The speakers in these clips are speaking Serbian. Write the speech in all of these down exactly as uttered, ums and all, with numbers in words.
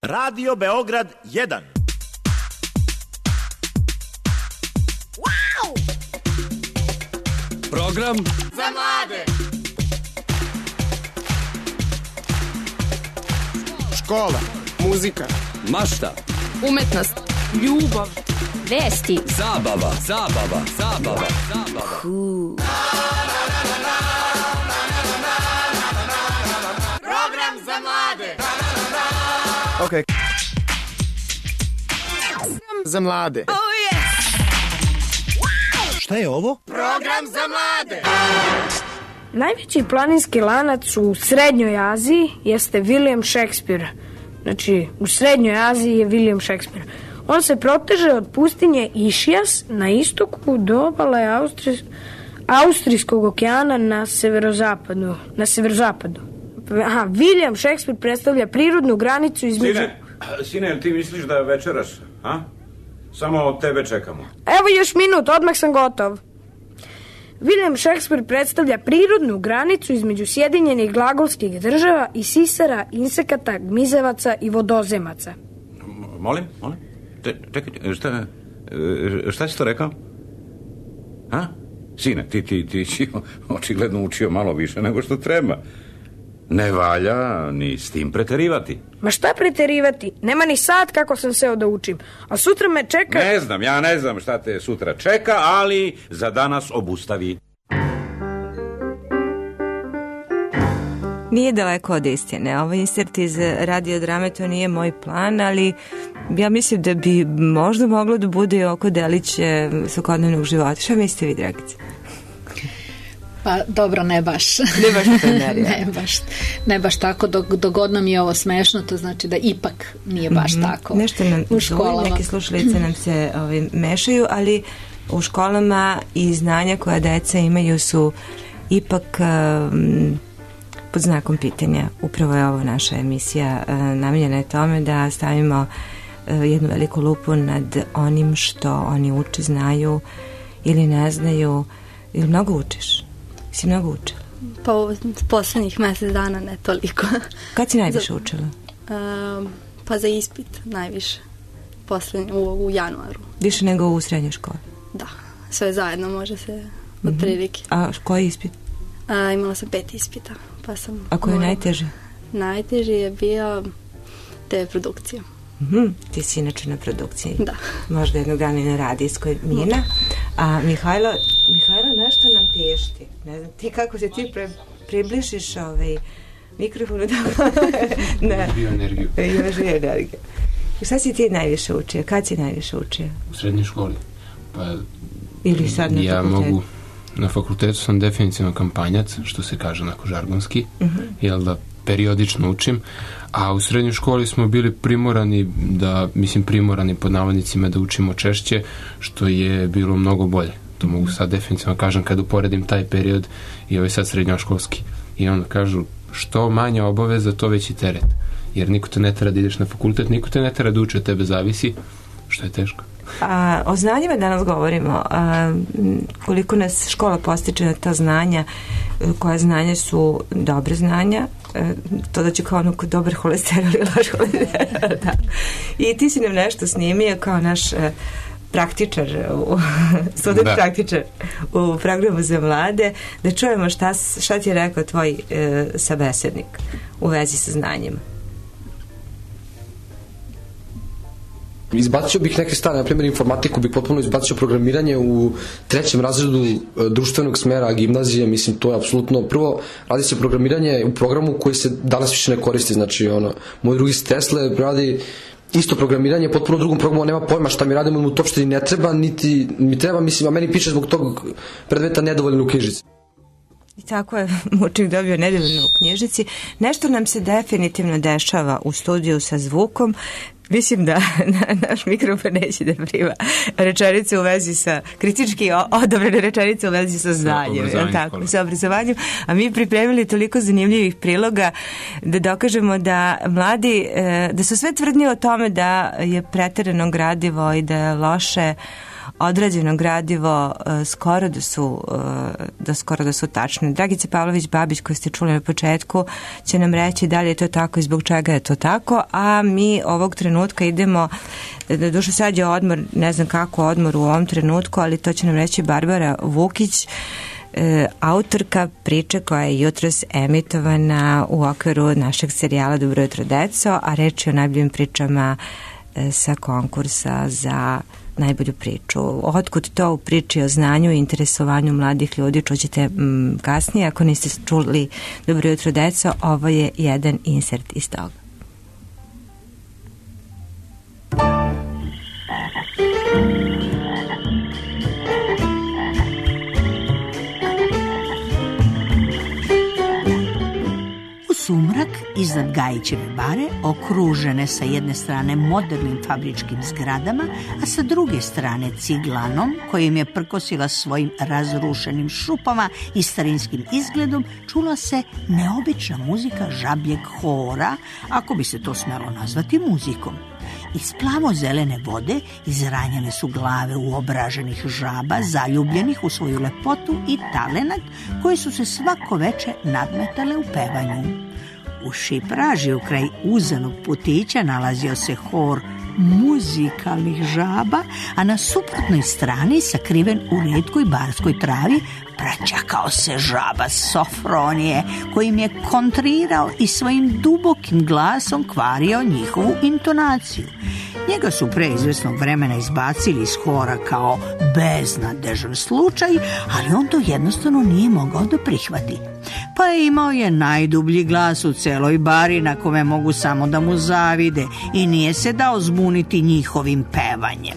Radio Beograd jedan. Wow! Program za mlade. Škola, muzika, mašta, umetnost, ljubav, vesti, zabava, zabava, zabava, zabava. Cool. Program za mlade. Okay. Za mlade. Oh yes. Šta je ovo? Program za mlade. Najveći planinski lanac u Srednjoj Aziji jeste William Shakespeare. Znači, u Srednjoj Aziji je William Shakespeare. On se proteže od pustinje Išijas na istoku do obale Austri... Austrijskog okeana na severozapadu. Na severozapadu. Aha, William Shakespeare predstavlja prirodnu granicu između... Sine, sine, ti misliš da večeraš, a? Samo tebe čekamo. Evo još minut, odmah sam gotov. William Shakespeare predstavlja prirodnu granicu između Sjedinjenih glagolskih država i sisara, insekata, gmizevaca i vodozemaca. M- molim, molim? Če, čekaj, šta, šta si to rekao? A? Sine, ti, ti, ti si očigledno učio malo više nego što treba. Ne valja ni s tim preterivati. Ma šta preterivati? Nema ni sat kako sam seo da učim. A sutra me čeka... Ne znam, ja ne znam šta te sutra čeka, ali za danas obustavi. Nije daleko od istine. Ovo insert iz radiodrame, to nije moj plan, ali ja mislim da bi možda moglo da bude oko delić svakodnevnog života. Šta mislite vi, Dragice? Pa dobro, ne baš. Ne baš primerija. ne, baš, ne baš tako, dok, dok god nam je ovo smešno, to znači da ipak nije baš mm-hmm. tako. Nešto nam u školama. Neke slušalice nam se ovaj, mešaju, ali u školama i znanja koja deca imaju su ipak um, pod znakom pitanja. Upravo je ovo naša emisija uh, namijenjena je tome da stavimo uh, jednu veliku lupu nad onim što oni uče, znaju ili ne znaju. Ili mnogo učiš? Si mnogo učila? Pa u poslednjih mesec dana ne toliko. Kad si najviše učila? Um, pa za ispit najviše. Poslednji, u, u januaru. Više nego u srednjoj školi? Da, sve zajedno može se mm-hmm. od prilike. A koji ispit? A, imala sam pet ispita. Pa sam A koji je najteži? Najteži je bio te ve produkcija. Mm-hmm. Ti si inače na produkciji. Da. Možda jednog dana i na radijskoj, Mina. A Mihajlo, Mihajlo nešto nam tešti. Ne znam, ti kako se ti pre, približiš ovaj mikrofonu da... ne. Bio energiju. Imaš bio energiju. Šta si ti najviše učio? Kad si najviše učio? U srednjoj školi. Pa ili sad na ja fakultetu? Mogu, na fakultetu sam definitivno kampanjac, što se kaže onako žargonski, uh-huh. jel da periodično učim, a u srednjoj školi smo bili primorani da, mislim primorani pod navodnicima da učimo češće, što je bilo mnogo bolje. To mogu sad definitivno kažem kad uporedim taj period i ovaj sad srednjoškolski. I onda kažu što manje obaveza, to veći teret. Jer niko te ne tera da ideš na fakultet, niko te ne tera da uči, od tebe zavisi, što je teško. A, o znanjima danas govorimo. A, koliko nas škola postiče na ta znanja, koja znanja su dobre znanja, to da će kao ono dobar holesterol ili loš holesterol. Da. I ti si nam nešto snimio kao naš praktičar, student da. praktičar u programu za mlade, da čujemo šta, šta ti je rekao tvoj e, sabesednik u vezi sa znanjima. Izbacio bih neke stvari, na primjer informatiku bih potpuno izbacio, programiranje u trećem razredu društvenog smera gimnazije, mislim to je apsolutno, prvo radi se programiranje u programu koji se danas više ne koristi, znači ono, moj drugi s Tesle radi isto programiranje, potpuno drugom programu, nema pojma šta mi radimo, mu to uopšte ne treba, niti mi treba, mislim, a meni piše zbog tog predmeta nedovoljno u knjižici. I tako je Mučik dobio nedovoljno u knjižici. Nešto nam se definitivno dešava u studiju sa zvukom. Mislim da na, naš mikrofon neće da prima rečenice u vezi sa, kritički odobrene rečenice u vezi sa znanjem, sa, tako, sa obrazovanjem, a mi pripremili toliko zanimljivih priloga da dokažemo da mladi, da su sve tvrdnje o tome da je preterano gradivo i da je loše odrađeno gradivo uh, skoro da su uh, da skoro da su tačne. Dragica Pavlović-Babić, koju ste čuli na početku, će nam reći da li je to tako i zbog čega je to tako, a mi ovog trenutka idemo, došlo sad je odmor, ne znam kako odmor u ovom trenutku, ali to će nam reći Barbara Vukić, E, autorka priče koja je jutros emitovana u okviru našeg serijala Dobro jutro deco, a reč je o najboljim pričama e, sa konkursa za najbolju priču. Otkud to u priči o znanju i interesovanju mladih ljudi čućete m, kasnije. Ako niste čuli Dobro jutro deco, ovo je jedan insert iz toga. Sumrak iznad Gajićeve bare, okružene sa jedne strane modernim fabričkim zgradama, a sa druge strane ciglanom, kojim je prkosila svojim razrušenim šupama i starinskim izgledom, čula se neobična muzika žabljeg hora, ako bi se to smelo nazvati muzikom. Iz plavo-zelene vode izranjene su glave uobraženih žaba, zaljubljenih u svoju lepotu i talenat, koji su se svako veče nadmetale u pevanju. U šipraži, u kraj uzanog putića, nalazio se hor muzikalnih žaba, a na suprotnoj strani, sakriven u retkoj barskoj travi, praćakao se žaba Sofronije, kojim je kontrirao i svojim dubokim glasom kvario njihovu intonaciju. Njega su pre izvesnog vremena izbacili iz hora kao beznadežan slučaj, ali on to jednostavno nije mogao da prihvati. Pa je imao je najdublji glas u celoj bari, na kome mogu samo da mu zavide, i nije se dao zbuniti njihovim pevanjem.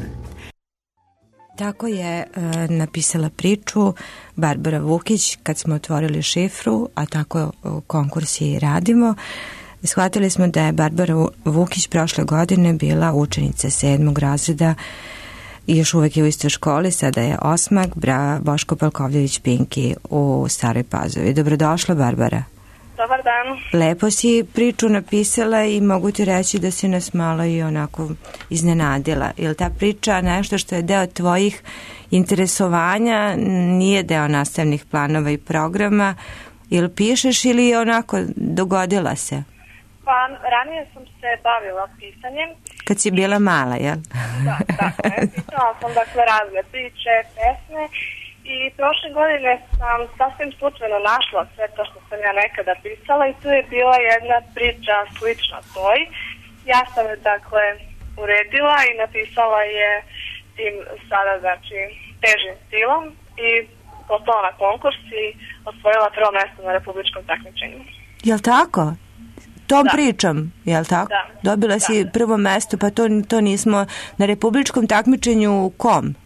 Tako je e, napisala priču Barbara Vukić kad smo otvorili šifru, a tako konkurs i radimo. Shvatili smo da je Barbara Vukić prošle godine bila učenica sedmog razreda i još uvek je u istoj školi, sada je osmak, bra Boško Palkovljević-Pinki u Staroj Pazovi. Dobrodošla, Barbara. Dobar dan. Lepo si priču napisala i mogu ti reći da si nas malo i onako iznenadila. Je li ta priča nešto što je deo tvojih interesovanja, nije deo nastavnih planova i programa, ili pišeš ili je onako dogodila se? Pa, ranije sam se bavila pisanjem. Kad si bila mala, jel? Da, tako je. Pisala sam, dakle, razne priče, pesme i prošle godine sam sasvim slučajno našla sve to što sam ja nekada pisala i tu je bila jedna priča slična toj. Ja sam je, dakle, uredila i napisala je tim sada, znači, težim stilom i poslala na konkurs i osvojila prvo mesto na republičkom takmičenju. Jel tako? Tom da. pričom, jel tako? Da. Dobila si da. prvo mesto, pa to, to nismo na republičkom takmičenju kom?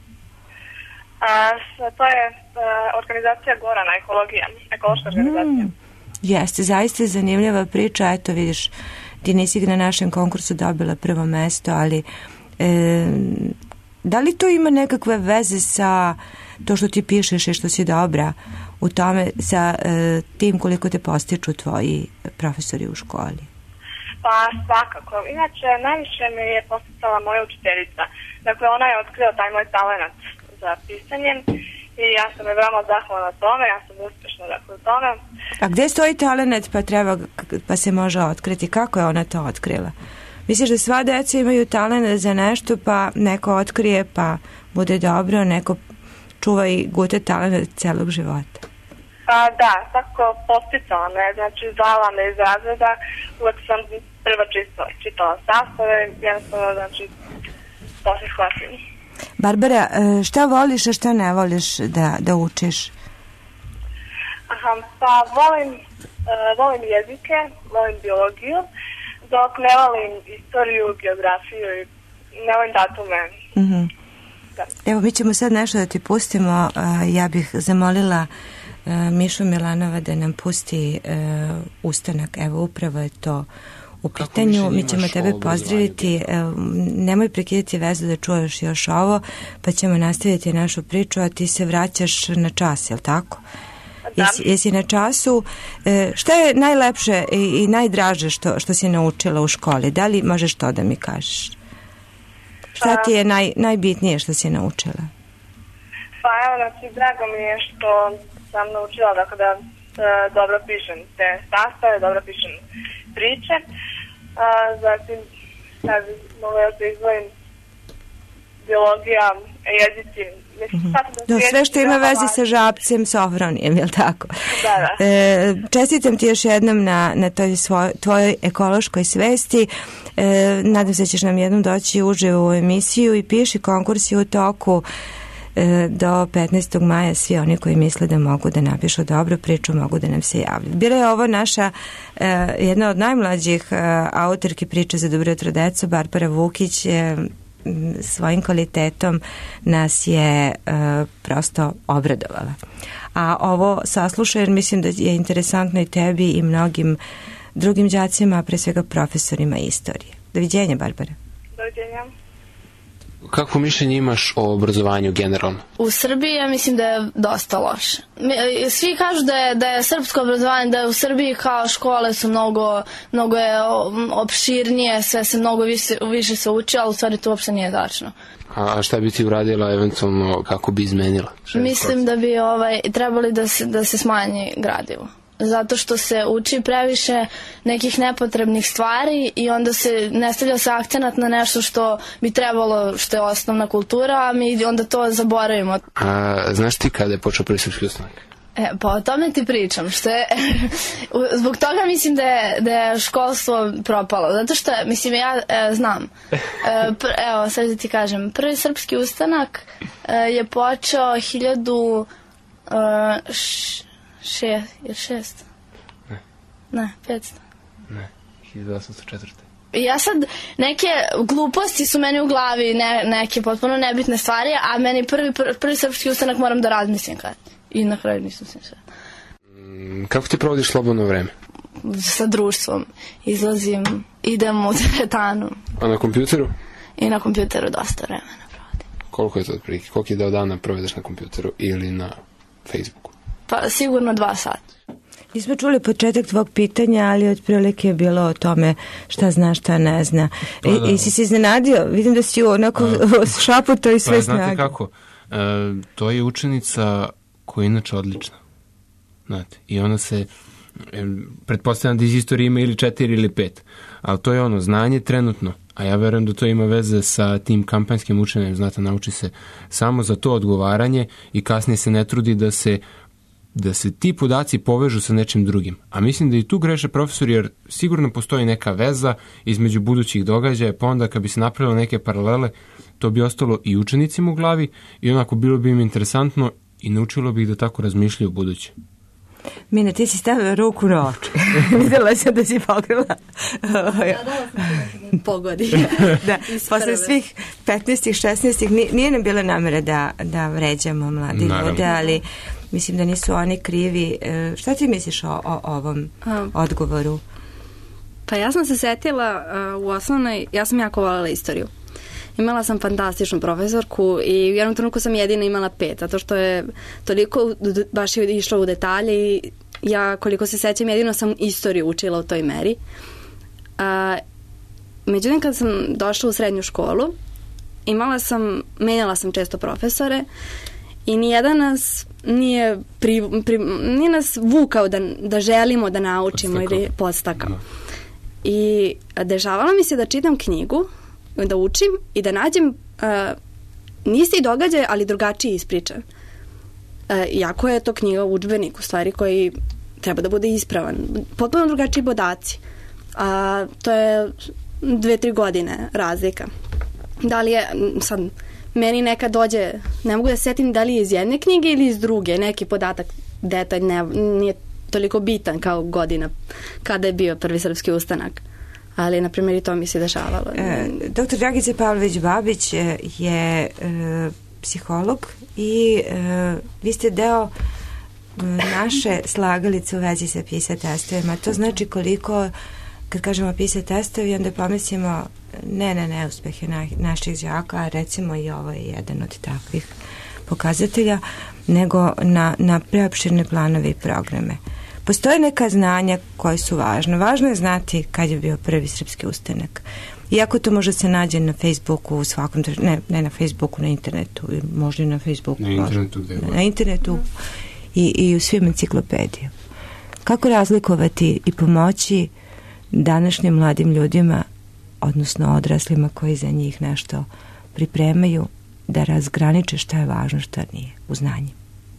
A, to je a, organizacija Gorana, ekologija, ekološka organizacija. Mm, jeste, zaista je zanimljiva priča, eto vidiš, ti nisi na našem konkursu dobila prvo mesto, ali e, da li to ima nekakve veze sa to što ti pišeš i što si dobra u tome sa e, tim koliko te postiču tvoji profesori u školi? Pa svakako. Inače, najviše me je posticala moja učiteljica. Dakle, ona je otkrila taj moj talent za pisanje i ja sam je veoma zahvalna na tome, ja sam uspešna dakle u tome. A gde stoji talent pa treba, pa se može otkriti? Kako je ona to otkrila? Misliš da sva deca imaju talent za nešto pa neko otkrije pa bude dobro, neko čuva i gute talent celog života? Pa da, tako posticala me, znači zvala me iz razreda, uvek sam prva čisto čitala sastave, jednostavno, znači, to se shvatim. Barbara, šta voliš, a šta ne voliš da, da učiš? Aha, pa volim, uh, volim jezike, volim biologiju, dok ne volim istoriju, geografiju i ne volim datume. Mm-hmm. Da. Evo, mi ćemo sad nešto da ti pustimo. Uh, ja bih zamolila uh, Mišu Milanova da nam pusti uh, ustanak. Evo, upravo je to u pitanju. Mi ćemo tebe pozdraviti. Nemoj prekidati vezu da čuješ još ovo, pa ćemo nastaviti našu priču, a ti se vraćaš na čas, je li tako? Da. Jesi, jesi na času. Šta je najlepše i, i najdraže što, što si naučila u školi? Da li možeš to da mi kažeš? Šta ti je naj, najbitnije što si naučila? Pa evo, znači, drago mi je što sam naučila dakle, da e, dobro pišem te sastave, dobro pišem priče. A, zatim, sad mogu ja da izvojim biologija, jezici. Mislim, mm-hmm. da, sve što ima veze sa Žabcem, Sofronijem, je li tako? Da, da. E, čestitam ti još jednom na, na toj svoj, tvojoj ekološkoj svesti. E, nadam se da ćeš nam jednom doći uživo u emisiju i piši, konkurs je u toku e, do petnaestog maja. Svi oni koji misle da mogu da napišu dobru priču mogu da nam se javljaju. Bila je ovo naša e, jedna od najmlađih e, autorki priče za dobro jutro deco, Barbara Vukić. E, svojim kvalitetom nas je uh, prosto obradovala. A ovo saslušaj, jer mislim da je interesantno i tebi i mnogim drugim đacima, a pre svega profesorima istorije. Doviđenja, Barbara. Doviđenja. Kako mišljenje imaš o obrazovanju generalno? U Srbiji ja mislim da je dosta loše. Svi kažu da je, da je srpsko obrazovanje, da je u Srbiji kao škole su mnogo, mnogo je opširnije, sve se mnogo više, više se uči, ali u stvari to uopšte nije tačno. A šta bi ti uradila eventualno, kako bi izmenila? Mislim da bi ovaj, trebali da se, da se smanji gradivo. Zato što se uči previše nekih nepotrebnih stvari i onda se ne stavlja se akcenat na nešto što bi trebalo, što je osnovna kultura, a mi onda to zaboravimo. A znaš ti kada je počeo prvi srpski ustanak? E, pa o tome ti pričam, što je, zbog toga mislim da je, da je školstvo propalo, zato što, mislim, ja e, znam, e, pr, evo, sad da ti kažem, prvi srpski ustanak e, je počeo hiljadu e, š, Še, je šest? Ne. Ne, petsto. Ne, hiljadu osamsto četvrte. Ja sad, neke gluposti su meni u glavi, ne, neke potpuno nebitne stvari, a meni prvi, prvi, prvi srpski ustanak moram da razmislim kad. I na kraju nisam se sve. Kako ti provodiš slobodno vreme? Sa društvom. Izlazim, idem u teretanu. A na kompjuteru? I na kompjuteru dosta vremena provodim. Koliko je to otprilike? Koliko je deo dana provedeš na kompjuteru ili na Facebooku? Pa sigurno dva sata. Nismo čuli početak tvog pitanja, ali otprilike je bilo o tome šta zna, šta ne zna. Pa, I, i si se iznenadio? Vidim da si onako šaputo i sve pa, snage. Znate kako? E, to je učenica koja je inače odlična. Znate, i ona se, e, pretpostavljam da iz istorije ima ili četiri ili pet, ali to je ono, znanje trenutno, a ja verujem da to ima veze sa tim kampanjskim učenjem, znate, nauči se samo za to odgovaranje i kasnije se ne trudi da se da se ti podaci povežu sa nečim drugim. A mislim da i tu greše profesori, jer sigurno postoji neka veza između budućih događaja, pa onda kad bi se napravilo neke paralele, to bi ostalo i učenicima u glavi i onako bilo bi im interesantno i naučilo bi ih da tako razmišljaju u buduće. Mine, ti si stavila ruku na oči. Videla sam da si pokrila. Nadala sam pogodi. Da, posle svih petnaestih, šesnaestih nije nam bila namera da, da vređamo mladi ljude, ali mislim da nisu oni krivi. Šta ti misliš o, o ovom um, odgovoru? Pa ja sam se setila uh, u osnovnoj, ja sam jako voljela istoriju. Imala sam fantastičnu profesorku i u jednom trenutku sam jedina imala pet, zato što je toliko baš je išlo u detalje i ja, koliko se sećam, jedino sam istoriju učila u toj meri. A, međutim, kad sam došla u srednju školu, imala sam, menjala sam često profesore i nijedan nas nije, pri, pri, nije nas vukao da, da želimo da naučimo ili podstakao. I dešavalo mi se da čitam knjigu, da učim i da nađem uh, isti događaj, ali drugačiji ispričan. Uh, jako je to knjiga udžbenik, u stvari, koji treba da bude ispravan. Potpuno drugačiji podaci. A uh, to je dve, tri godine razlika. Da li je, sad, meni nekad dođe, ne mogu da se setim da li je iz jedne knjige ili iz druge, neki podatak, detalj, ne, nije toliko bitan kao godina kada je bio prvi srpski ustanak. Ali, na primjer, i to mi se dešavalo. E, doktor Dragica Pavlović-Babić je e, psiholog i e, vi ste deo e, naše slagalice u vezi sa PISA testovima. To znači koliko, kad kažemo PISA testovi, onda pomislimo ne na neuspehe na, naših đaka, a recimo i ovo je jedan od takvih pokazatelja, nego na, na preopširne planove i programe. Postoje neka znanja koje su važne. Važno je znati kad je bio prvi srpski ustanak. Iako to može se nađe na Facebooku, u svakom, ne, ne na Facebooku, na internetu, možda i na Facebooku. Na internetu, gde Na internetu i, i u svim enciklopedijama. Kako razlikovati i pomoći današnjim mladim ljudima, odnosno odraslima koji za njih nešto pripremaju, da razgraniče šta je važno, šta nije u znanju?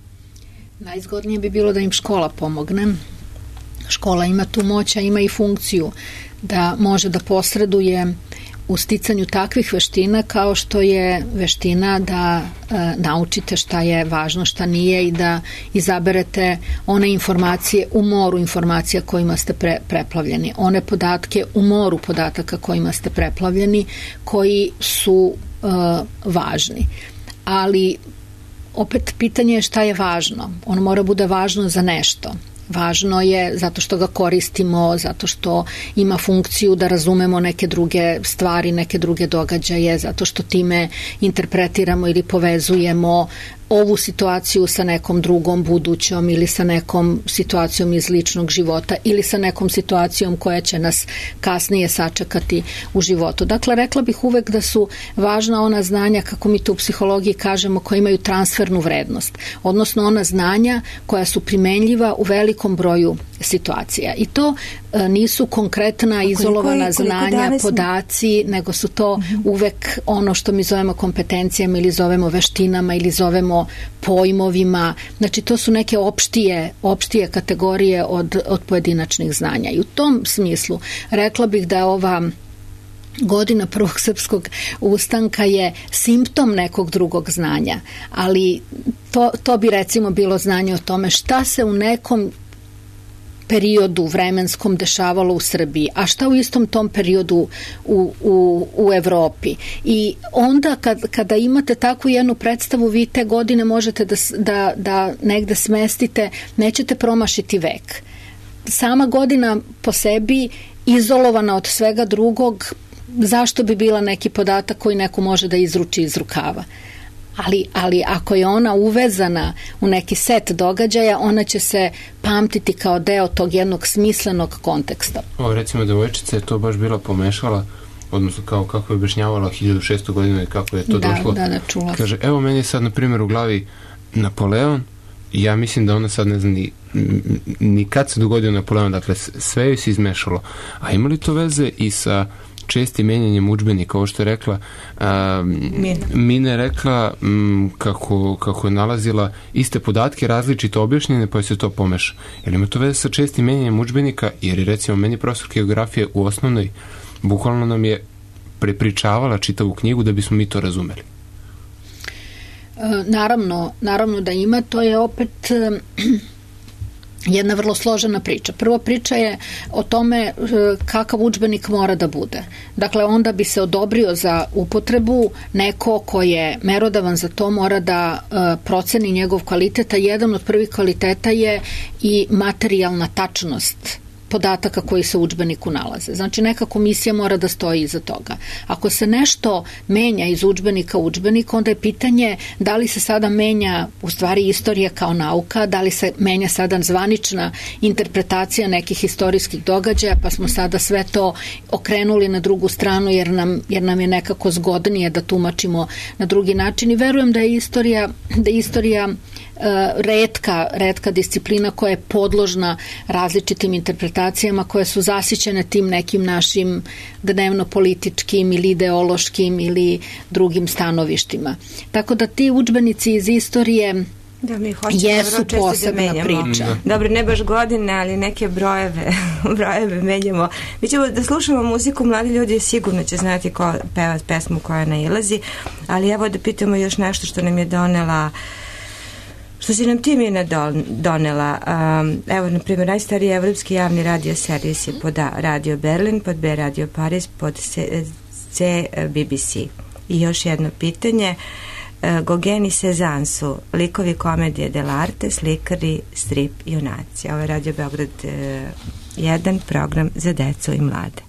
Najzgodnije bi bilo da im škola pomogne. Škola ima tu moć, a ima i funkciju da može da posreduje u sticanju takvih veština kao što je veština da e, naučite šta je važno, šta nije i da izaberete one informacije u moru informacija kojima ste pre, preplavljeni. One podatke u moru podataka kojima ste preplavljeni, koji su e, važni. Ali opet pitanje je šta je važno. Ono mora bude važno za nešto. Važno je zato što ga koristimo, zato što ima funkciju da razumemo neke druge stvari, neke druge događaje, zato što time interpretiramo ili povezujemo ovu situaciju sa nekom drugom budućom ili sa nekom situacijom iz ličnog života ili sa nekom situacijom koja će nas kasnije sačekati u životu. Dakle, rekla bih uvek da su važna ona znanja, kako mi to u psihologiji kažemo, koja imaju transfernu vrednost, odnosno ona znanja koja su primenljiva u velikom broju situacija. I to e, nisu konkretna, izolovana koliko, koliko znanja, podaci, nego su to uh-huh. uvek ono što mi zovemo kompetencijama ili zovemo veštinama ili zovemo pojmovima. Znači, to su neke opštije, opštije kategorije od, od pojedinačnih znanja. I u tom smislu rekla bih da ova godina prvog srpskog ustanka je simptom nekog drugog znanja, ali to, to bi recimo bilo znanje o tome šta se u nekom periodu vremenskom dešavalo u Srbiji, a šta u istom tom periodu u, u, u Evropi. I onda kad, kada imate takvu jednu predstavu, vi te godine možete da, da, da negde smestite, nećete promašiti vek. Sama godina po sebi, izolovana od svega drugog, zašto bi bila neki podatak koji neko može da izruči iz rukava? Ali, ali ako je ona uvezana u neki set događaja, ona će se pamtiti kao deo tog jednog smislenog konteksta. O, recimo, devojčica je to baš bila pomešala, odnosno kao kako je objašnjavala hiljadu šesto godina i kako je to da, došlo. Da, da, čula. Kaže, evo meni je sad na primjer u glavi Napoleon i ja mislim da ona sad ne zna ni, ni kad se dogodio Napoleon, dakle sve joj se izmešalo. A ima li to veze i sa čestim menjanjem udžbenika, ovo što je rekla a, Mina. Mina je rekla m, kako, kako je nalazila iste podatke, različito objašnjene, pa je se to pomeša. Jer ima to veze sa čestim menjanjem udžbenika, jer je recimo meni profesor geografije u osnovnoj bukvalno nam je prepričavala čitavu knjigu da bismo mi to razumeli. E, naravno, naravno da ima, to je opet jedna vrlo složena priča. Prva priča je o tome kakav udžbenik mora da bude. Dakle, onda bi se odobrio za upotrebu neko ko je merodavan za to, mora da uh, proceni njegov kvalitet, a jedan od prvih kvaliteta je i materijalna tačnost podataka koji se u udžbeniku nalaze. Znači, neka komisija mora da stoji iza toga. Ako se nešto menja iz udžbenika u udžbenik, onda je pitanje da li se sada menja u stvari istorija kao nauka, da li se menja sada zvanična interpretacija nekih istorijskih događaja, pa smo sada sve to okrenuli na drugu stranu jer nam, jer nam je nekako zgodnije da tumačimo na drugi način. I verujem da je istorija, da je istorija uh, retka, retka disciplina koja je podložna različitim interpretacijama koje su zasićene tim nekim našim dnevno-političkim ili ideološkim ili drugim stanovištima. Tako da ti udžbenici iz istorije da, mi hoćemo jesu posebna da priča. Da. Dobro, ne baš godine, ali neke brojeve, brojeve menjamo. Mi ćemo da slušamo muziku, mladi ljudi sigurno će znati ko peva pesmu koja nailazi, ali evo da pitamo još nešto što nam je donela Što si nam ti, Mina, donela? Um, evo, na primjer, najstariji evropski javni radio servis je pod A Radio Berlin, pod B Radio Paris, pod C, C B B C. I još jedno pitanje. Uh, Gauguin i Cézanne su likovi komedije dell'arte, slikari, strip, junaci. Ovo je Radio Beograd uh, jedan program za decu i mlade.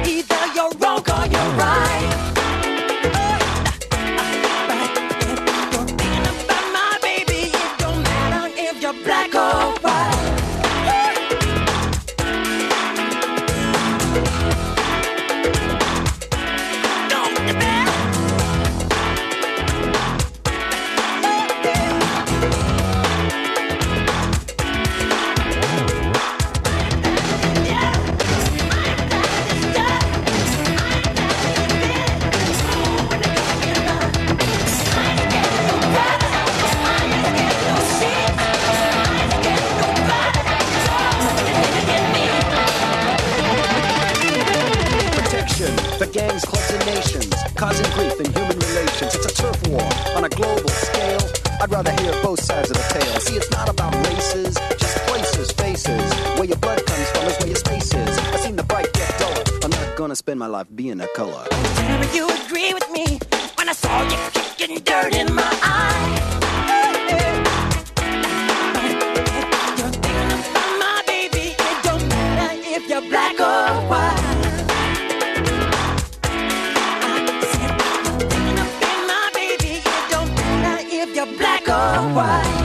Either you're wrong or you're right. But if you're thinking about my baby, it don't matter if you're black or white. The gangs, clubs, and nations, causing grief in human relations. It's a turf war on a global scale. I'd rather hear both sides of the tale. See, it's not about races, just places, faces. Where your blood comes from is where your space is. I've seen the bright get duller. I'm not gonna spend my life being a color. Never you agree with me when I saw you kicking dirt in my eye. You're thinking about my baby. It don't matter if you're black or white. Black or white.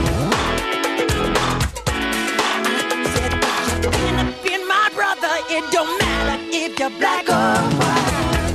I said, you're thinking of being my brother. It don't matter if you're black or white.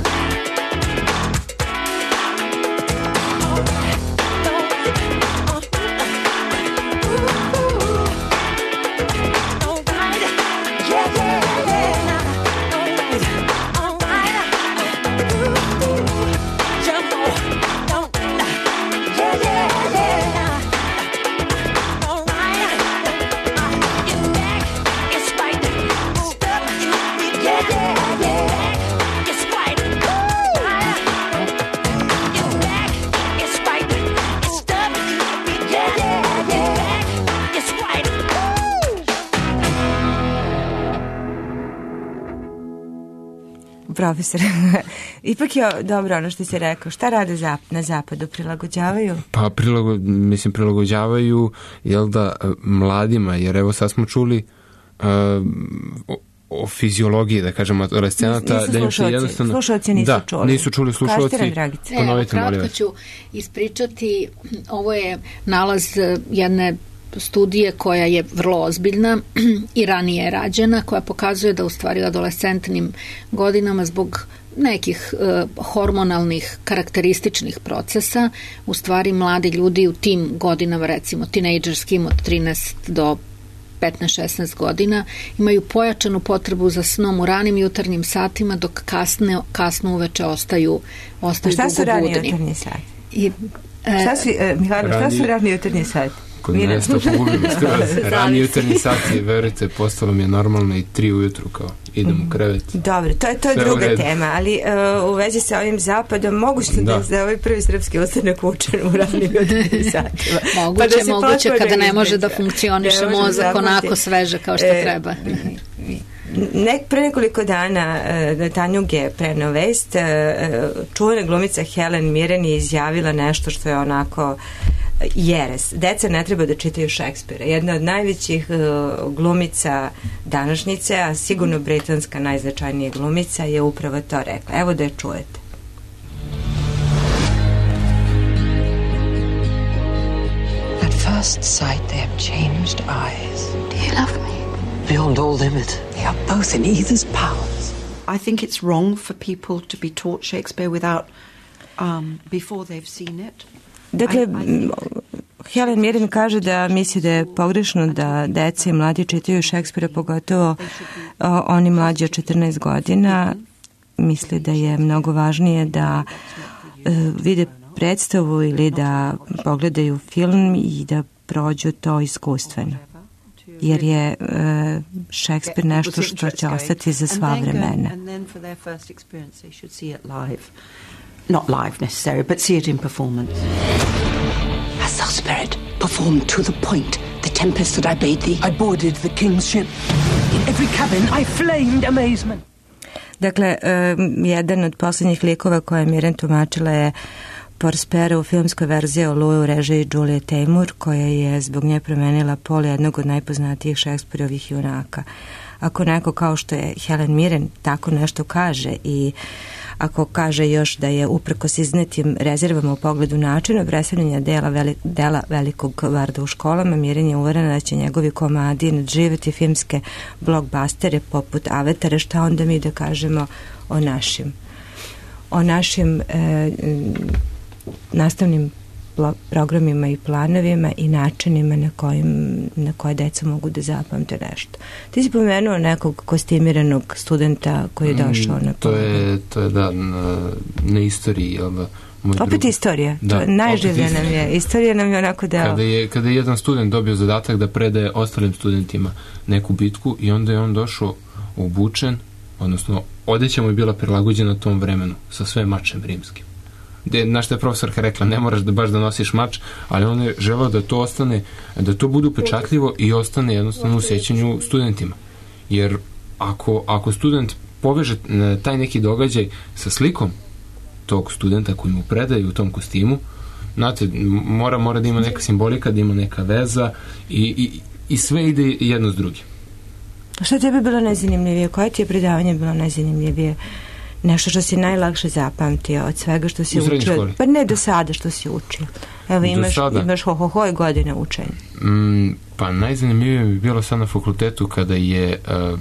Profesor, ipak je dobro ono što si rekao. Šta rade zap, na zapadu? Prilagođavaju? Pa prilago, mislim, prilagođavaju jel da, mladima, jer evo sad smo čuli uh, o, o fiziologiji, da kažemo, adolescenata. Nisu slušalci, slušalci nisu da, čuli. nisu čuli slušalci. Ponovite, molim vas. Kratko ću ispričati, ovo je nalaz jedne studije koja je vrlo ozbiljna i ranije je rađena, koja pokazuje da u stvari u adolescentnim godinama zbog nekih e, hormonalnih karakterističnih procesa u stvari mladi ljudi u tim godinama, recimo tinejdžerskim od trinaest do petnaest šesnaest godina, imaju pojačanu potrebu za snom u ranim jutarnjim satima, dok kasne, kasno uveče ostaju, ostaju dugo budni. Šta su rani jutarnji sati? I, e, šta su, e, Mihajlo, šta su rani jutarnji sati? Kod mene sto pogubimo skroz. Rani jutarnji sati, verujte, postalo mi je normalno i tri ujutru kao idem u krevet. Dobro, to je, to je druga tema, ali uh, u vezi sa ovim zapadom moguće da, da je ovaj prvi srpski ustanak učen u ranim jutarnjim satima. Moguće, pa da moguće kada ne može da funkcioniše ne mozak onako sveže kao što e, treba. Nek, pre nekoliko dana uh, Tanjug je preneo vest, uh, čuvena glumica Helen Mirren je izjavila nešto što je onako jeres. Deca ne treba da čitaju Šekspira. Jedna od najvećih uh, glumica današnjice, a sigurno britanska najznačajnija glumica, je upravo to rekla. Evo da je čujete. At first sight they have changed eyes. Do you love me? Beyond all limit. They are both in either's powers. I think it's wrong for people to be taught Shakespeare without um, before they've seen it. Dakle, I, I Helen Mirren kaže da misli da je pogrešno da deca i mladi čitaju Šekspira, pogotovo o, oni mlađi od četrnaest godina. Misli da je mnogo važnije da e, vide predstavu ili da pogledaju film i da prođu to iskustveno. Jer je e, Šekspir nešto što će ostati za sva vremena. Not live necessarily, but see it in performance. Has thou, spirit, performed to the point the tempest that I bade thee? I boarded the king's ship. In every cabin I flamed amazement. Dakle, um, jedan od poslednjih likova koje je Mirren tumačila je Prospero u filmskoj verziji o Louis u režiji Julie Taymor, koja je zbog nje promenila pol jednog od najpoznatijih Šekspirovih junaka. ako neko kao što je Helen Mirren tako nešto kaže i ako kaže još da je uprkos iznetim rezervama u pogledu načina predstavljanja dela, veli, dela velikog Varda u školama, Mirren je uverena da će njegovi komadi nadživjeti filmske blockbustere poput Avatara, šta onda mi da kažemo o našim o našim e, nastavnim programima i planovima i načinima na, kojim, na koje deca mogu da zapamte nešto. Ti si pomenuo nekog kostimiranog studenta koji je došao mm, na to je, to je da, na, na istoriji, jel da? Opet drug... istorija. Da, najživlje nam je. Istorija nam je onako deo. Kada je, kada je jedan student dobio zadatak da predaje ostalim studentima neku bitku i onda je on došao obučen, odnosno odeća mu je bila prilagođena tom vremenu sa sve mačem rimskim. Znaš što je profesorka rekla, ne moraš da baš da nosiš mač, ali on je želeo da to ostane, da to bude upečatljivo i ostane jednostavno u sjećanju studentima. Jer ako, ako student poveže taj neki događaj sa slikom tog studenta koji mu predaju u tom kostimu, znate, mora, mora da ima neka simbolika, da ima neka veza i, i, i sve ide jedno s drugim. Šta je tebi bilo najzanimljivije? Koje ti je predavanje bilo najzanimljivije? Nešto što si najlakše zapamtio od svega što si učio? Pa ne do sada što si učio. Evo imaš, imaš ho-ho-hoj godine učenja. Mm, pa najzanimljivije bi bilo sad na fakultetu kada je uh,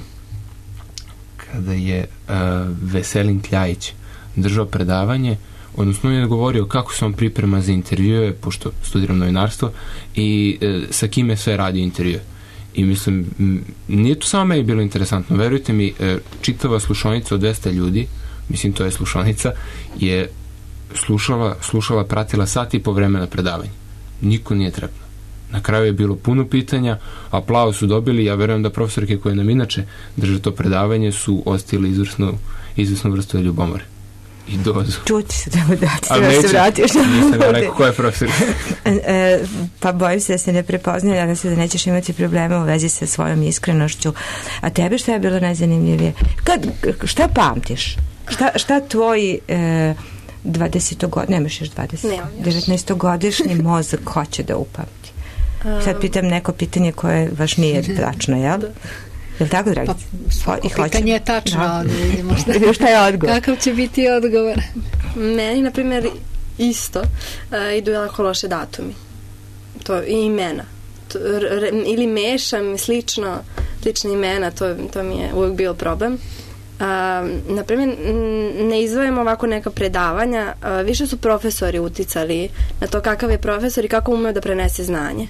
kada je uh, Veselin Kljajić držao predavanje, odnosno on je govorio kako se on priprema za intervjue, pošto studiram novinarstvo, i uh, sa kime sve radi intervjue. I mislim, nije to samo meni bilo interesantno, verujte mi, čitava slušanica od dvesta ljudi, mislim to je slušanica, je slušala, slušala, pratila sat i po vremena predavanja. Niko nije trepno. Na kraju je bilo puno pitanja, aplauz su dobili, ja verujem da profesorke koje nam inače drže to predavanje su ostili izvrsnu, izvrsnu vrstu ljubomore. I dozu. Čuti se da da ti treba se vratiš. Nisam ja rekao ko je profesor. e, pa bojim se da se ne prepoznaje, nadam se da nećeš imati problema u vezi sa svojom iskrenošću. A tebi šta je bilo najzanimljivije? Kad, šta pamtiš? Šta, šta tvoji e, dvadesetogodišnji, nemaš još dvadeset, devetnaestogodišnji mozak hoće da upamti? Sad pitam neko pitanje koje baš nije tačno, jel? Da. Je li tako, Dragica? Pa, svako pitanje je tačno, ali vidimo šta je odgovor. Kakav će biti odgovor? Meni, na primjer, isto uh, idu jako loše datumi. To, i imena. To, re, ili mešam slično, slične imena, to, to mi je uvijek bio problem. Uh, na primjer, ne izdvojimo ovako neka predavanja, uh, više su profesori uticali na to kakav je profesor i kako umeo da prenese znanje.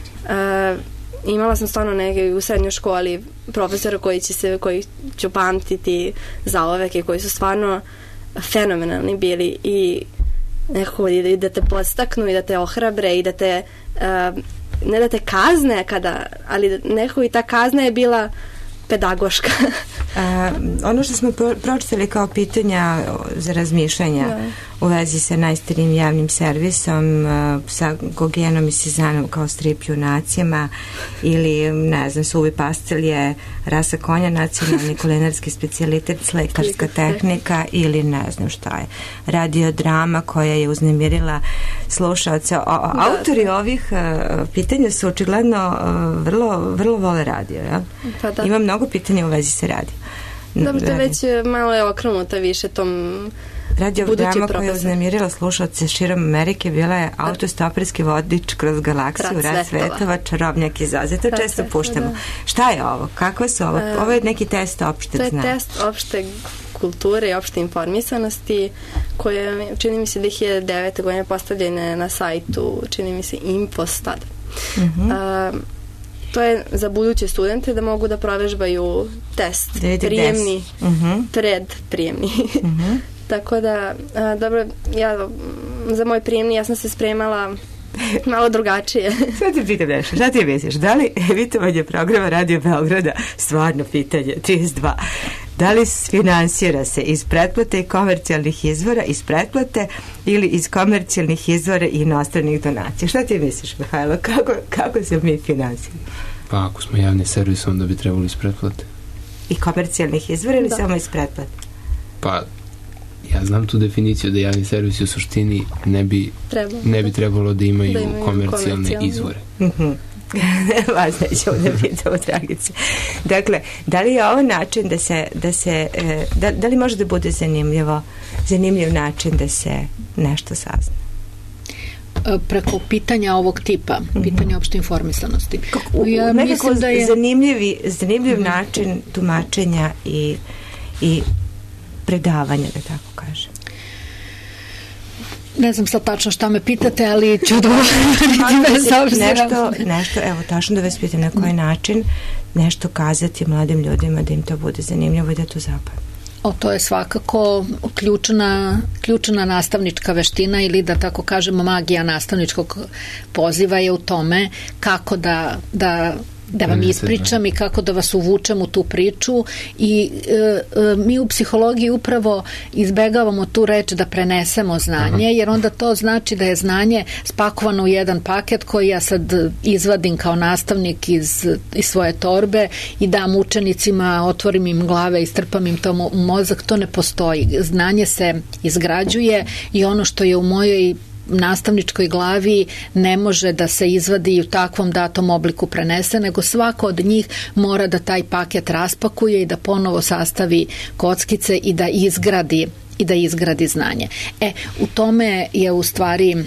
Uh, imala sam stvarno neke u srednjoj školi profesora koji će se, koji ću pamtiti zaovek i koji su stvarno fenomenalni bili i nekako i da te podstaknu i da te ohrabre i da te uh, ne da te kazne kada, ali nekako i ta kazna je bila pedagoška. A, ono što smo pro, pročitali kao pitanja za razmišljanja da. U vezi sa najstarijim javnim servisom, a, sa Gogenom i Sizanom kao strip junacima ili, ne znam, Suvi pastel je rasa konja, nacionalni kulinarski specijalitet, slekarska tehnika ili ne znam šta je. Radiodrama koja je uznemirila slušaoca. Da, autori da. Ovih a, pitanja su očigledno a, vrlo, vrlo vole radio, ja? Pa da. Ima mnogo pitanja u vezi sa radio. Dobro, to već malo je okrenuta više tom radio drama koja je uznemirila slušalce širom Amerike bila je autostoperski vodič kroz galaksiju, Rad svetova, čarobnjak iz Oza. To često puštamo. Da. Šta je ovo? Kako su ovo? Ovo je neki test opšteg znanja. To je test opšte kulture i opšte informisanosti koje, čini mi se, dve hiljade devete godine postavljene na sajtu, čini mi se, Impostad. Mhm. Uh, to je za buduće studente da mogu da provežbaju test prijemni uh-huh. pred prijemni. Uh-huh. Tako da, a, dobro, ja za moj prijemni ja sam se spremala malo drugačije. Šta ti pitam nešto? Šta ti misliš? Da li emitovanje programa Radio Beograda, stvarno pitanje, trideset dva, da li finansira se iz pretplate i komercijalnih izvora, iz pretplate ili iz komercijalnih izvora i inostranih donacija? Šta ti misliš, Mihajlo? Kako, kako se mi finansiramo? Pa ako smo javni servis, onda bi trebalo iz pretplate. I komercijalnih izvora ili da. Samo iz pretplate? Pa, ja znam tu definiciju da javni servis u suštini ne bi, Treba. ne bi trebalo da imaju, da imaju komercijalne izvore. Uh-huh. Vas nećemo da pitamo, Dragice. Dakle, da li je ovo način da se, da se da, da li može da bude zanimljivo, zanimljiv način da se nešto sazna? Preko pitanja ovog tipa, mm-hmm. pitanja opšte informisanosti. U, ja nekako da je... zanimljivi, zanimljiv mm-hmm. način tumačenja i, i predavanja, da tako kažem. Ne znam sad tačno šta me pitate, ali ću odgovoriti bez obzira. Nešto, nešto, evo, tačno da vas pitam na koji način nešto kazati mladim ljudima da im to bude zanimljivo i da to zapamte. O, to je svakako ključna, ključna nastavnička veština ili da tako kažemo magija nastavničkog poziva je u tome kako da, da da vam ispričam i kako da vas uvučem u tu priču i e, e, mi u psihologiji upravo izbegavamo tu reč da prenesemo znanje, jer onda to znači da je znanje spakovano u jedan paket koji ja sad izvadim kao nastavnik iz, iz svoje torbe i dam učenicima, otvorim im glave i strpam im to u mozak. To ne postoji. Znanje se izgrađuje i ono što je u mojoj nastavničkoj glavi ne može da se izvadi i u takvom datom obliku prenese, nego svako od njih mora da taj paket raspakuje i da ponovo sastavi kockice i da izgradi i da izgradi znanje. E, u tome je u stvari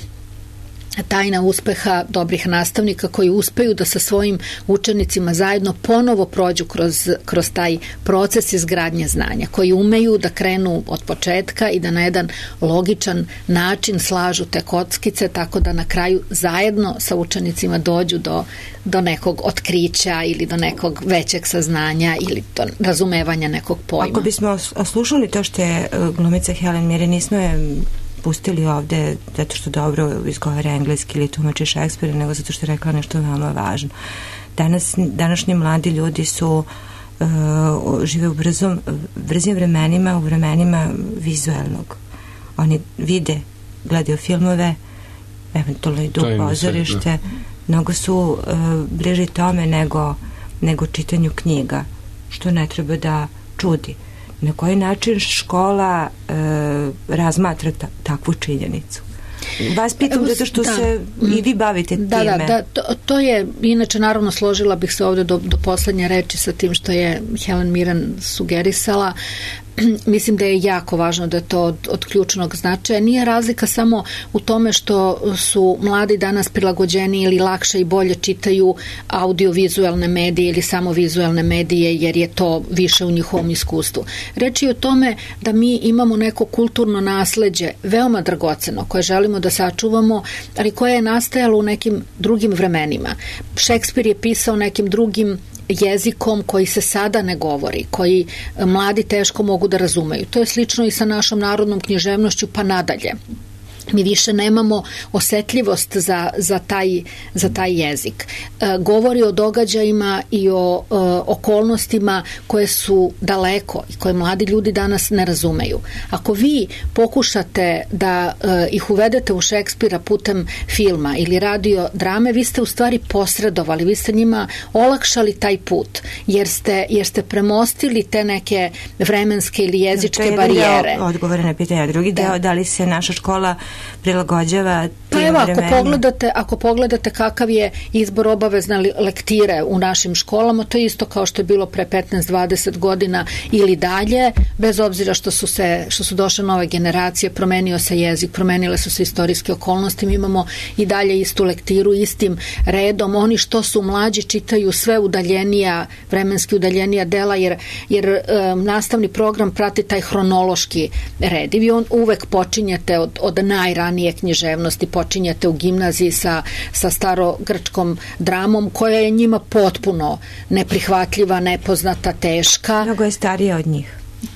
tajna uspeha dobrih nastavnika koji uspeju da sa svojim učenicima zajedno ponovo prođu kroz, kroz taj proces izgradnje znanja, koji umeju da krenu od početka i da na jedan logičan način slažu te kockice tako da na kraju zajedno sa učenicima dođu do, do nekog otkrića ili do nekog većeg saznanja ili do razumevanja nekog pojma. Ako bismo oslušali to što je glumica Helen Mirren, nismo je pustili ovde zato što dobro izgovara engleski ili tumači Šekspira, nego zato što je rekla nešto veoma važno. Danas, današnji mladi ljudi su uh, žive u brzom, brzim vremenima, u vremenima vizuelnog. Oni vide, gledaju filmove, eventualno idu u pozorište, mnogo su uh, bliži tome nego, nego čitanju knjiga, što ne treba da čudi. Na koji način škola e, razmatra ta, takvu činjenicu? Vas pitam zato što da. se i vi bavite da, time. Da, da, to, to je, inače naravno složila bih se ovde do, do poslednje reči sa tim što je Helen Mirren sugerisala. Mislim da je jako važno da je to od, od ključnog značaja. Nije razlika samo u tome što su mladi danas prilagođeni ili lakše i bolje čitaju audiovizualne medije ili samo vizualne medije jer je to više u njihovom iskustvu. Reč je o tome da mi imamo neko kulturno nasleđe veoma dragoceno koje želimo da sačuvamo, ali koje je nastajalo u nekim drugim vremenima. Šekspir je pisao nekim drugim jezikom koji se sada ne govori, koji mladi teško mogu da razumeju. To je slično i sa našom narodnom književnošću pa nadalje. Mi više nemamo osetljivost za, za, taj, za taj jezik. E, govori o događajima i o e, okolnostima koje su daleko i koje mladi ljudi danas ne razumeju. Ako vi pokušate da e, ih uvedete u Šekspira putem filma ili radio drame, vi ste u stvari posredovali, vi ste njima olakšali taj put, jer ste, jer ste premostili te neke vremenske ili jezičke barijere. To je odgovore na pitanje. Drugi da. deo, da li se naša škola prilagođava tim pa evo, vremenima. Ako pogledate, ako pogledate kakav je izbor obavezne lektire u našim školama, to je isto kao što je bilo pre petnaest dvadeset godina ili dalje, bez obzira što su, se, što su došle nove generacije, promenio se jezik, promenile su se istorijske okolnosti, mi imamo i dalje istu lektiru, istim redom. Oni što su mlađi čitaju sve udaljenija, vremenski udaljenija dela, jer, jer um, nastavni program prati taj hronološki red. I vi on uvek počinjete od, od najranije književnosti, počinjete u gimnaziji sa, sa starogrčkom dramom koja je njima potpuno neprihvatljiva, nepoznata, teška. Mnogo je starija od njih.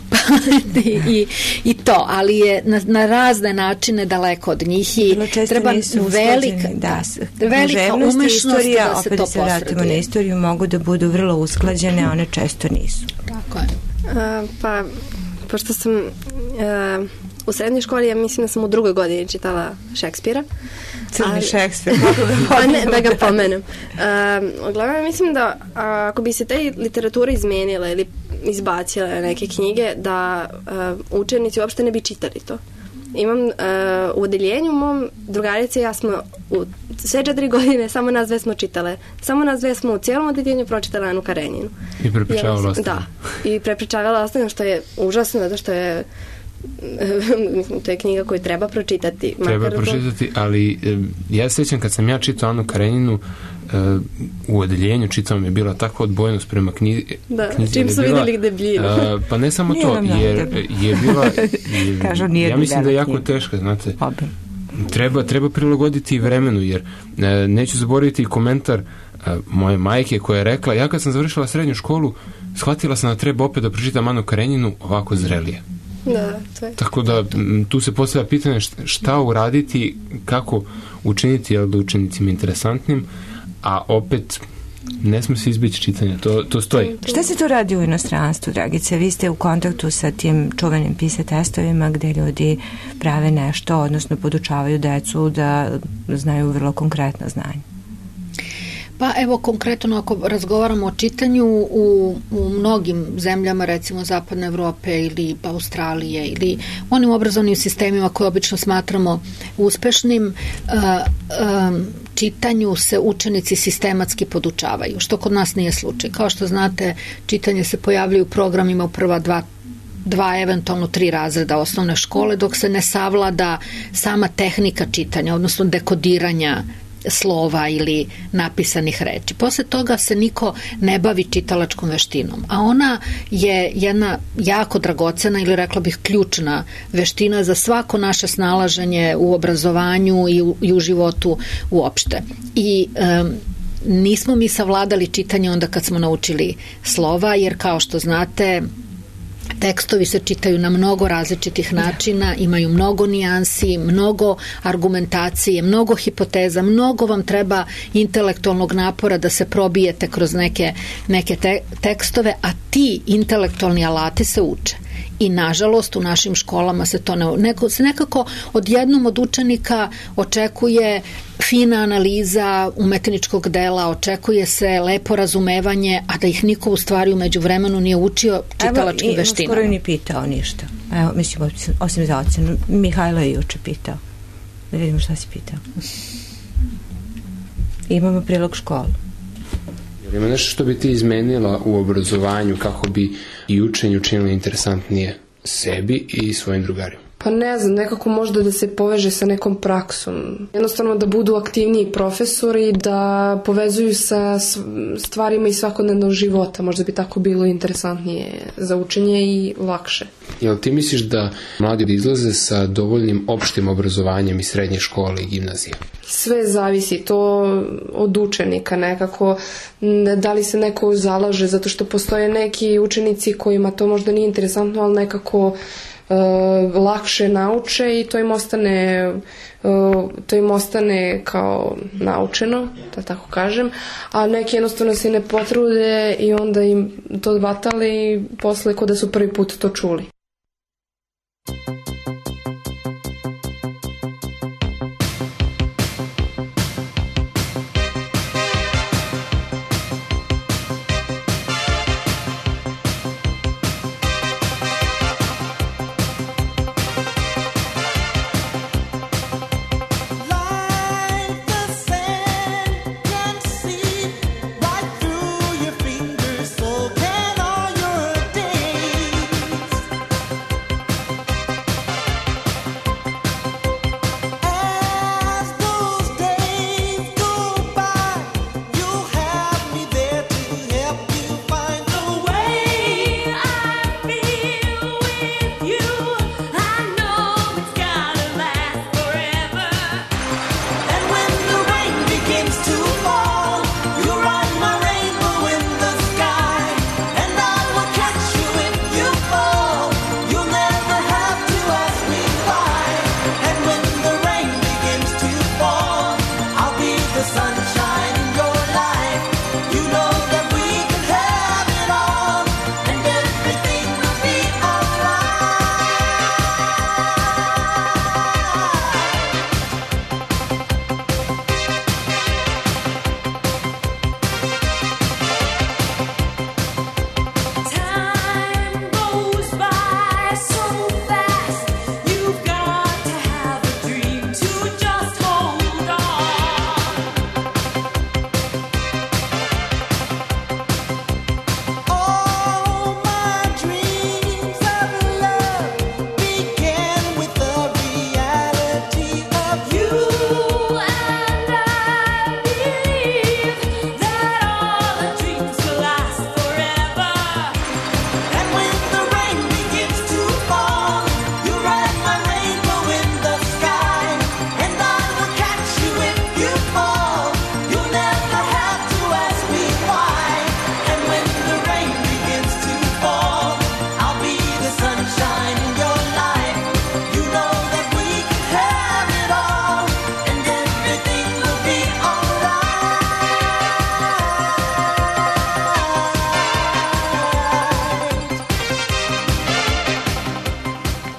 I, i, i to, ali je na, na razne načine daleko od njih i treba velika, da, velika umešnost istorija, da se opet to se vratimo na istoriju, mogu da budu vrlo usklađene, a one često nisu. Tako je. Uh, pa, pošto sam uh, u srednjoj školi, ja mislim da sam u drugoj godini čitala Šekspira. Crni Šekspir. Pa ne, da ga pomenem. Uh, uglavnom, mislim da uh, ako bi se te literature izmenile ili izbacile neke knjige, da uh, učenici uopšte ne bi čitali to. Imam uh, u odeljenju mom drugarice, ja smo u sve četiri godine samo nas dve smo čitale. Samo nas dve smo u cijelom odeljenju pročitale Anu Karenjinu. I prepričavala ostalim. Da, i prepričavala ostalim, što je užasno, zato što je mislim, to je knjiga koju treba pročitati. Treba pročitati, ali ja se sjećam kad sam ja čitao Anu Karenjinu, u odeljenju čitao mi je bila takva odbojnost prema knjizi. Da, čim su vidjeli debljinu. Pa ne samo to, jer je bila, je, Kažu, nije ja mislim da je jako teška, znate. Treba, treba prilagoditi vremenu, jer neću zaboraviti komentar moje majke koja je rekla, ja kad sam završila srednju školu, shvatila sam da treba opet da pročitam Anu Karenjinu ovako zrelije. Da, to je. Tako da tu se postavlja pitanje šta uraditi, kako učiniti jel, da učenicima interesantnim, a opet ne smo se izbjeći čitanja, to, to stoji. Šta se to radi u inostranstvu, Dragice? Vi ste u kontaktu sa tim čuvenim PISA testovima gde ljudi prave nešto, odnosno podučavaju decu da znaju vrlo konkretna znanja. Pa evo konkretno ako razgovaramo o čitanju u, u mnogim zemljama, recimo Zapadne Evrope ili Australije ili onim obrazovnim sistemima koje obično smatramo uspešnim, uh, um, čitanju se učenici sistematski podučavaju, što kod nas nije slučaj. Kao što znate, čitanje se pojavljaju u programima u prva dva dva, eventualno tri razreda osnovne škole, dok se ne savlada sama tehnika čitanja, odnosno dekodiranja slova ili napisanih reči. Posle toga se niko ne bavi čitalačkom veštinom, a ona je jedna jako dragocena ili rekla bih ključna veština za svako naše snalaženje u obrazovanju i u, i u životu uopšte. I um, nismo mi savladali čitanje onda kad smo naučili slova, jer kao što znate, tekstovi se čitaju na mnogo različitih načina, imaju mnogo nijansi, mnogo argumentacije, mnogo hipoteza, mnogo vam treba intelektualnog napora da se probijete kroz neke, neke te, tekstove, a ti intelektualni alati se uče. I nažalost u našim školama se to ne, neko, se nekako odjednom od učenika očekuje fina analiza umetničkog dela, očekuje se lepo razumevanje, a da ih niko u stvari u međuvremenu nije učio čitalačkim Evo, veštinama. Skoro ni pitao ništa. Evo, mislim, osim za ocenu. Mihajlo je juče pitao. Da vidimo šta si pitao. Imamo prilog školu. Ima nešto što bi ti izmenila u obrazovanju kako bi i učenje učinili interesantnije sebi i svojim drugarima? Pa ne znam, nekako možda da se poveže sa nekom praksom. Jednostavno da budu aktivniji profesori, da povezuju sa stvarima iz svakodnevnog života. Možda bi tako bilo interesantnije za učenje i lakše. Jel ti misliš da mladi izlaze sa dovoljnim opštim obrazovanjem iz srednje škole i gimnazije? Sve zavisi to od učenika nekako, da li se neko zalaže, zato što postoje neki učenici kojima to možda nije interesantno, ali nekako Uh, lakše nauče i to im ostane uh, to im ostane kao naučeno, da tako kažem, a neki jednostavno se ne potrude i onda im to odvatali i posle kod da su prvi put to čuli. Right through your fingers, so can all your days.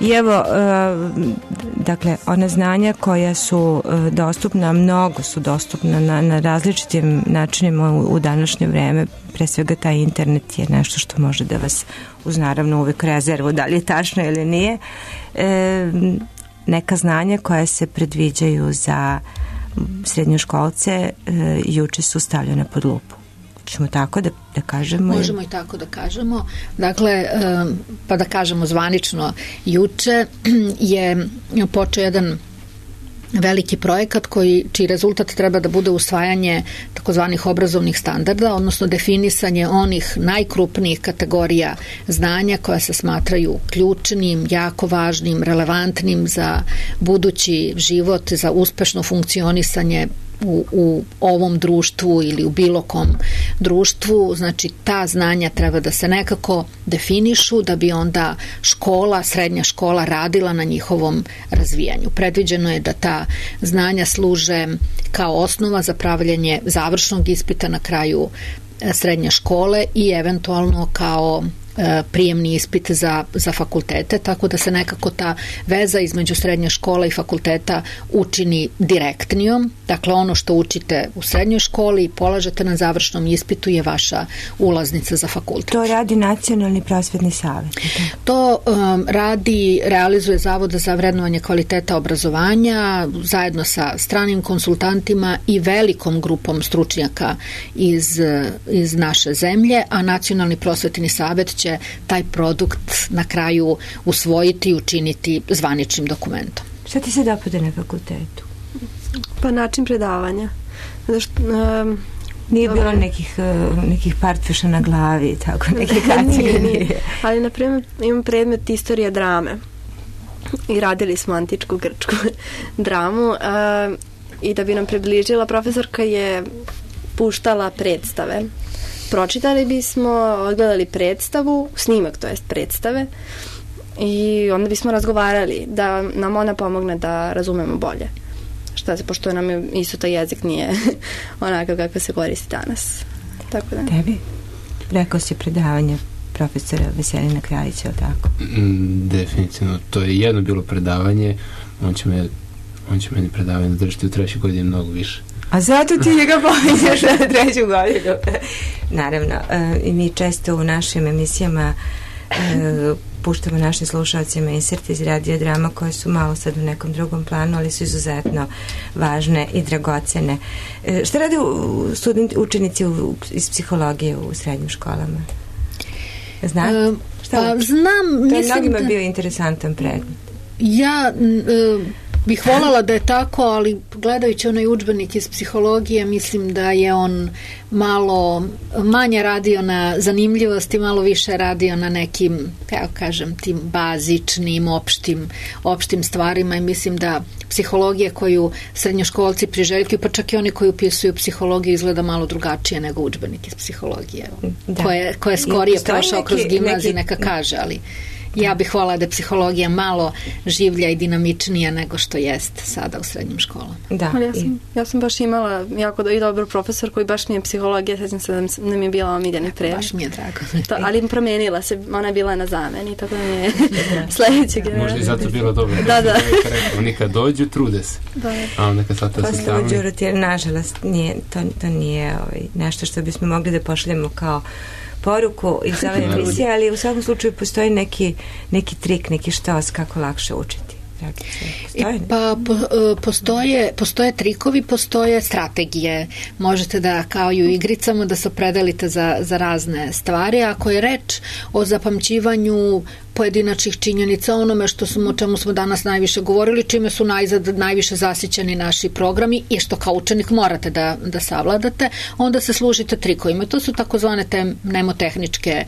I evo, dakle, ona znanja koja su dostupna, mnogo su dostupna na, na različitim načinima u, u današnje vreme. Pre svega taj internet je nešto što može da vas, uz naravno uvek rezervu, da li je tačno ili nije, e, neka znanja koja se predviđaju za srednjoškolce e, juče su stavljene pod lupu. Ćemo tako da, da kažemo? Možemo i tako da kažemo. Dakle, pa da kažemo zvanično, juče je počeo jedan veliki projekat koji, čiji rezultat treba da bude usvajanje takozvanih obrazovnih standarda, odnosno definisanje onih najkrupnijih kategorija znanja koja se smatraju ključnim, jako važnim, relevantnim za budući život, za uspešno funkcionisanje U, u ovom društvu ili u bilo kom društvu. Znači, ta znanja treba da se nekako definišu da bi onda škola, srednja škola radila na njihovom razvijanju. Predviđeno je da ta znanja služe kao osnova za pravljanje završnog ispita na kraju srednje škole i eventualno kao prijemni ispit za, za fakultete, tako da se nekako ta veza između srednje škole i fakulteta učini direktnijom. Dakle, ono što učite u srednjoj školi i polažete na završnom ispitu je vaša ulaznica za fakultet. To radi Nacionalni prosvetni savet? To um, radi, realizuje Zavod za vrednovanje kvaliteta obrazovanja zajedno sa stranim konsultantima i velikom grupom stručnjaka iz, iz naše zemlje, a Nacionalni prosvetni savet će taj produkt na kraju usvojiti i učiniti zvaničnim dokumentom. Šta ti se dopada na fakultetu? Pa način predavanja. Zašto, um, nije bilo nekih, uh, nekih partfiša na glavi, tako, nekih kacige. Nije, nije. Ali, na primjer, imam predmet istorija drame. I radili smo antičku grčku dramu. Uh, I da bi nam približila, profesorka je puštala predstave. Pročitali bismo, odgledali predstavu, snimak, to jest predstave, i onda bismo razgovarali da nam ona pomogne da razumemo bolje. Šta se, pošto nam je isto taj jezik nije onakav kako se koristi danas. Tako da. Tebi? Rekao si predavanje profesora Veselina Kraljića, ili tako? Mm, definitivno. To je jedno bilo predavanje, on će, me, on će meni predavanje držati u trećoj godini mnogo više. A zato ti njega pominješ na treću godinu. Naravno, i mi često u našim emisijama puštamo našim slušalcima inserte iz radiodrama koje su malo sad u nekom drugom planu, ali su izuzetno važne i dragocene. Šta rade studenti, učenici iz psihologije u srednjim školama? Znate? Šta pa, znam, to je mislim mnogima da... bio interesantan predmet. Ja... Uh... bih voljela da je tako, ali gledajući onaj udžbenik iz psihologije, mislim da je on malo manje radio na zanimljivosti, malo više radio na nekim, kako kažem, tim bazičnim, opštim, opštim stvarima, i mislim da psihologija koju srednjoškolci priželjkuju, pa čak i oni koji upisuju psihologiju, izgleda malo drugačije nego udžbenik iz psihologije. Da. Koje, koje skorije prošao kroz gimnaziju, neka kaže, ali ja bih volila da je psihologija malo življa i dinamičnija nego što jest sada u srednjim školama. Da. Ali ja sam, ja sam baš imala jako do, i dobro profesor koji baš nije psihologija, sećam se da nam je bila omiljeni predmet. Baš mi je drago. To, ali promenila se, ona je bila na zameni, tako da mi je sledeće generacije. Možda i zato bilo dobro. Da, da. Oni kad dođu, trude se. Da. A onda kad sad to se stavljaju. Posle uđu, jer nažalost nije, to, to nije ovaj, nešto što bismo mogli da pošaljemo kao poruku iz ove emisije, ali u svakom slučaju postoji neki, neki trik, neki štos kako lakše učiti. Postoje? Pa po, postoje, postoje trikovi, postoje strategije. Možete da, kao i u igricama, da se opredelite za, za razne stvari. Ako je reč o zapamćivanju pojedinačnih činjenica, onome što smo, o čemu smo danas najviše govorili, čime su najzad najviše zasićeni naši programi i što kao učenik morate da, da savladate, onda se služite trikovima. To su takozvane te mnemotehničke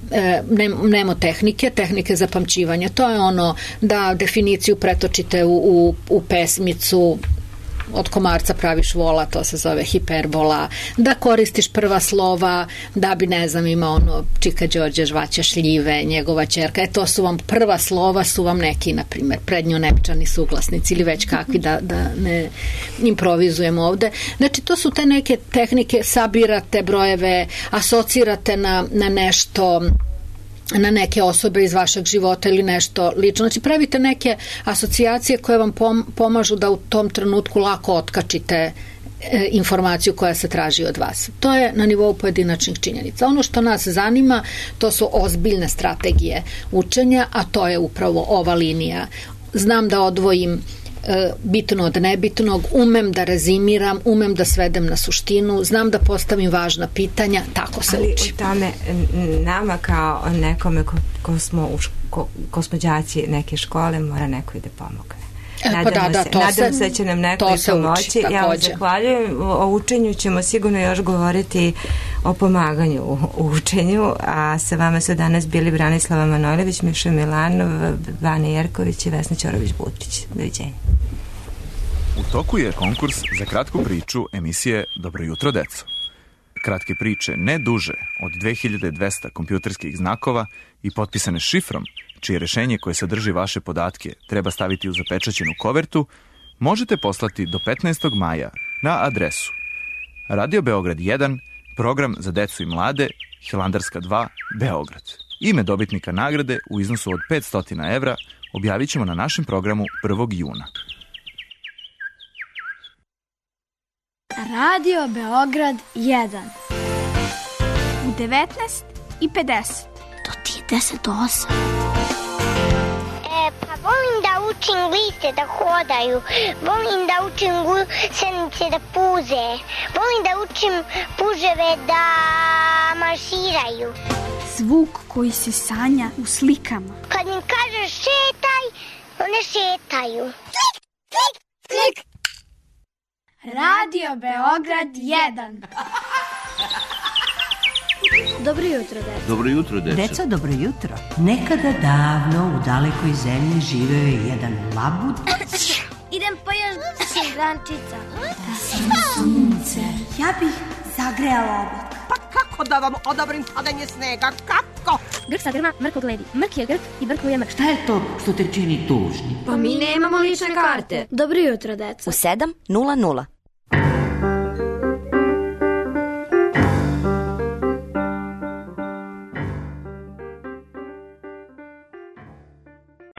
mnemotehnike, tehnike zapamćivanja. To je ono da definiciju pretočite u, u, u pesmicu, od komarca praviš vola, to se zove hiperbola, da koristiš prva slova da bi, ne znam, ima ono Čika Đorđe žvaća šljive, njegova ćerka, e to su vam prva slova, su vam neki, na primjer, prednjonepčani suglasnici ili već kakvi, da, da ne improvizujemo ovde. Znači, to su te neke tehnike, sabirate brojeve, asocirate na, na nešto na neke osobe iz vašeg života ili nešto lično. Znači pravite neke asocijacije koje vam pomažu da u tom trenutku lako otkačite informaciju koja se traži od vas. To je na nivou pojedinačnih činjenica. Ono što nas zanima, to su ozbiljne strategije učenja, a to je upravo ova linija. Znam da odvojim bitno od nebitnog, umem da rezimiram, umem da svedem na suštinu, znam da postavim važna pitanja, tako se ali uči. Ali u tome nama kao nekome ko, ko, smo, ko, ko smo đaci neke škole, mora neko i da pomogne. Nadamo, pa da, da, se, to nadamo se, se da će nam neko i pomoći. Ja vam zahvaljujem. O učenju ćemo sigurno još govoriti o pomaganju u, u učenju, a sa vama su danas bili Branislava Manojlović, Miša Milanov, Vana Jerković i Vesna Ćorović-Budrić. Doviđenja. U toku je konkurs za kratku priču emisije Dobro jutro, deco. Kratke priče ne duže od dve hiljade dvesta kompjuterskih znakova i potpisane šifrom, čije rešenje koje sadrži vaše podatke treba staviti u zapečaćenu kovertu, možete poslati do petnaestog maja na adresu Radio Beograd jedan, program za decu i mlade, Hilandarska dva, Beograd. Ime dobitnika nagrade u iznosu od petsto evra objavit ćemo na našem programu prvog juna. Radio Beograd jedan u devetnaest i pedeset do trideset osam. E, pa volim da učim liste da hodaju, volim da učim gusenice da puze, volim da učim puževe da marširaju. Zvuk koji se sanja u slikama. Kad im kažeš šetaj, one šetaju. Klik, klik, klik. Radio Beograd jedan. Dobro jutro, deco. Dobro jutro, deco. Deco, dobro jutro. Nekada davno u dalekoj zemlji živeo je jedan labud. Idem po još šigrančica. Da sam sunce. Ja bih zagrejala oblak. Pa kako da vam odobrim padanje snega? Kako? Grk sa grma, mrko gledi. Mrk je grk i brko je mrk. Šta je to što te čini tužni? Pa mi nemamo lične karte. Dobro jutro, deco. U sedam nula nula.